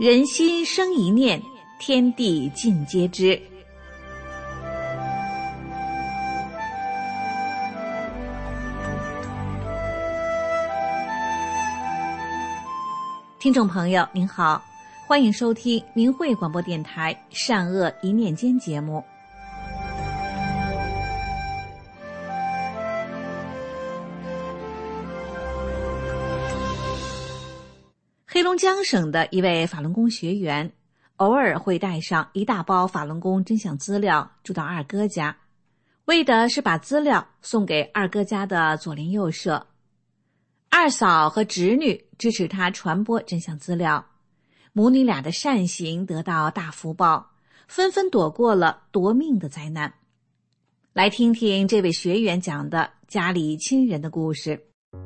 人心生一念，天地尽皆知。听众朋友您好，欢迎收听明慧广播电台善恶一念间节目。黑龙江省的一位法轮功学员偶尔会带上一大包法轮功真相资料住到二哥家，为的是把资料送给二哥家的左邻右舍。二嫂和侄女支持他传播真相资料，母女俩的善行得到大福报，纷纷躲过了夺命的灾难。来听听这位学员讲的家里亲人的故事。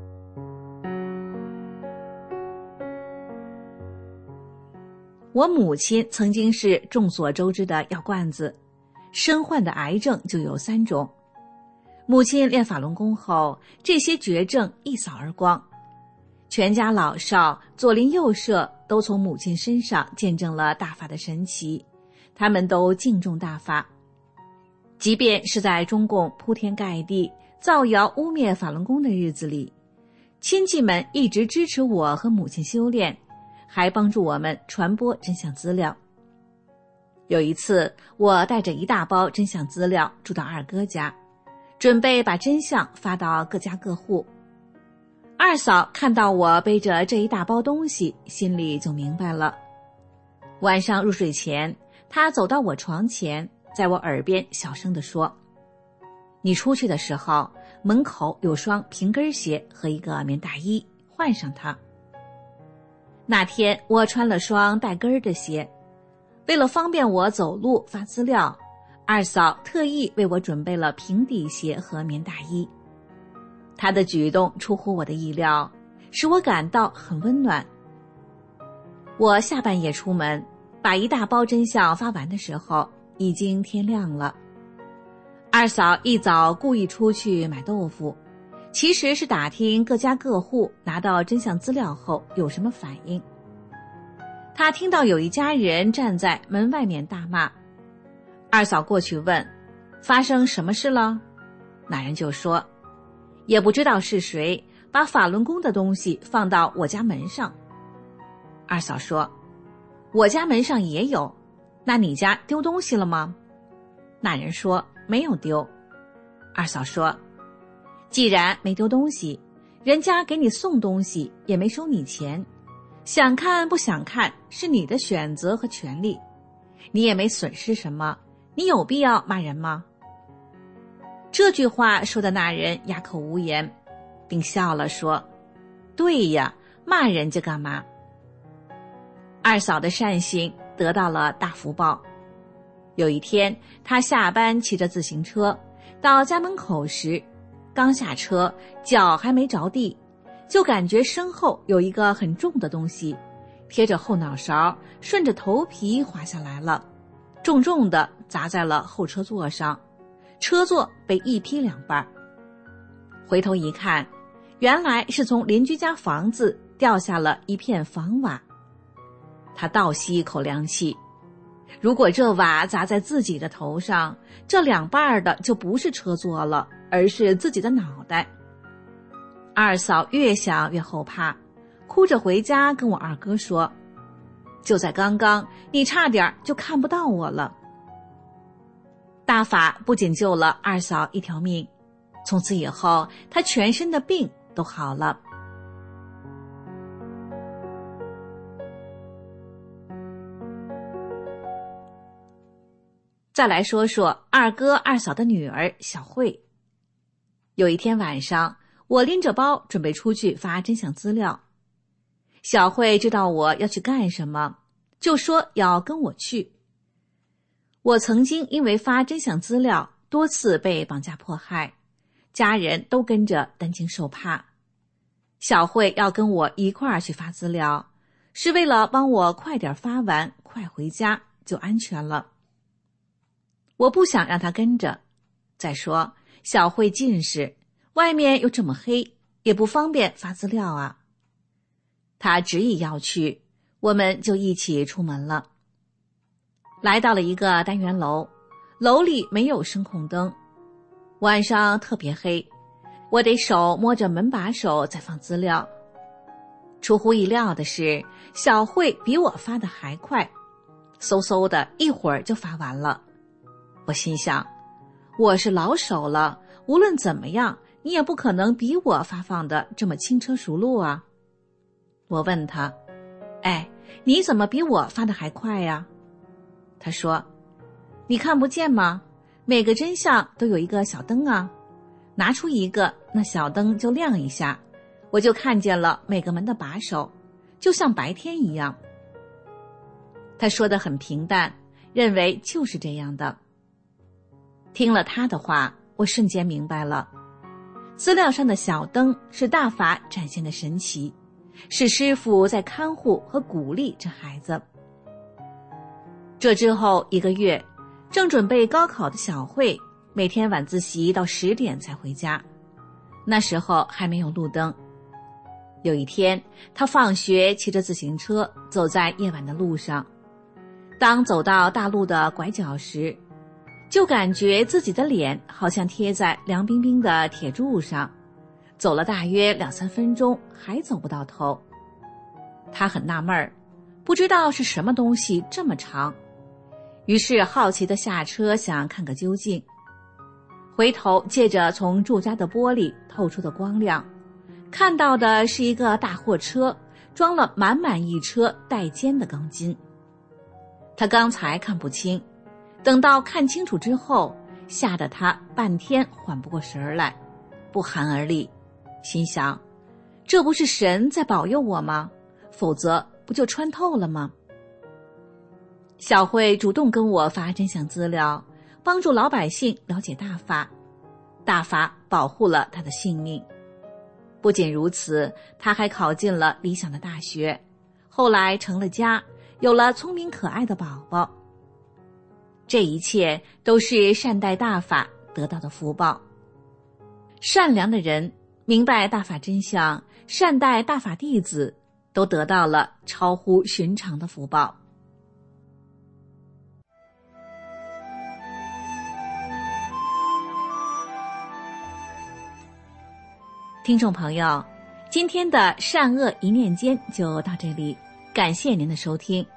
我母亲曾经是众所周知的药罐子，身患的癌症就有3种。母亲练法轮功后，这些绝症一扫而光，全家老少、左邻右舍都从母亲身上见证了大法的神奇，他们都敬重大法。即便是在中共铺天盖地造谣污蔑法轮功的日子里，亲戚们一直支持我和母亲修炼，还帮助我们传播真相资料。有一次，我带着一大包真相资料住到二哥家，准备把真相发到各家各户。二嫂看到我背着这一大包东西，心里就明白了。晚上入睡前，她走到我床前，在我耳边小声地说：“你出去的时候，门口有双平跟鞋和一个棉大衣，换上它。”那天我穿了双带跟的鞋，为了方便我走路发资料，二嫂特意为我准备了平底鞋和棉大衣。她的举动出乎我的意料，使我感到很温暖。我下半夜出门，把一大包真相发完的时候，已经天亮了。二嫂一早故意出去买豆腐，其实是打听各家各户拿到真相资料后有什么反应。他听到有一家人站在门外面大骂，二嫂过去问：“发生什么事了？”那人就说：“也不知道是谁把法轮功的东西放到我家门上。”二嫂说：“我家门上也有，那你家丢东西了吗？”那人说：“没有丢。”二嫂说：“既然没丢东西，人家给你送东西也没收你钱，想看不想看是你的选择和权利，你也没损失什么，你有必要骂人吗？”这句话说的那人哑口无言，并笑了说：“对呀，骂人家干嘛？”二嫂的善行得到了大福报。有一天，她下班骑着自行车到家门口时，刚下车，脚还没着地，就感觉身后有一个很重的东西贴着后脑勺，顺着头皮滑下来了，重重地砸在了后车座上，车座被一劈两半。回头一看，原来是从邻居家房子掉下了一片房瓦。他倒吸一口凉气，如果这瓦砸在自己的头上，这两半的就不是车座了，而是自己的脑袋。二嫂越想越后怕，哭着回家跟我二哥说：“就在刚刚，你差点就看不到我了。”大法不仅救了二嫂一条命，从此以后，她全身的病都好了。再来说说二哥二嫂的女儿小慧。有一天晚上，我拎着包准备出去发真相资料。小慧知道我要去干什么，就说要跟我去。我曾经因为发真相资料多次被绑架迫害，家人都跟着担惊受怕。小慧要跟我一块儿去发资料，是为了帮我快点发完，快回家就安全了。我不想让她跟着，再说小慧近视，外面又这么黑，也不方便发资料啊。她执意要去， 我们就一起出门了。来到了一个单元楼，楼里没有声控灯，晚上特别黑，我得手摸着门把手在放资料。出乎意料的是，小慧比我发的还快，嗖嗖的一会儿就发完了。我心想，我是老手了，无论怎么样，你也不可能比我发放的这么轻车熟路啊。我问他，你怎么比我发的还快呀？他说，你看不见吗？每个真相都有一个小灯啊，拿出一个，那小灯就亮一下，我就看见了每个门的把手，就像白天一样。他说得很平淡，认为就是这样的。听了他的话，我瞬间明白了，资料上的小灯是大法展现的神奇，是师父在看护和鼓励这孩子。这之后1个月，正准备高考的小慧每天晚自习到10点才回家，那时候还没有路灯。有一天，她放学骑着自行车走在夜晚的路上，当走到大路的拐角时，就感觉自己的脸好像贴在凉冰冰的铁柱上，走了大约2-3分钟还走不到头。她很纳闷儿，不知道是什么东西这么长，于是好奇地下车想看个究竟。回头借着从住家的玻璃透出的光亮，看到的是一个大货车装了满满一车带尖的钢筋。他刚才看不清，等到看清楚之后，吓得他半天缓不过神来，不寒而栗，心想，这不是神在保佑我吗？否则不就穿透了吗？小慧主动跟我发真相资料，帮助老百姓了解大法，大法保护了他的性命。不仅如此，他还考进了理想的大学，后来成了家，有了聪明可爱的宝宝。这一切都是善待大法得到的福报。善良的人明白大法真相，善待大法弟子，都得到了超乎寻常的福报。听众朋友，今天的善恶一念间就到这里，感谢您的收听。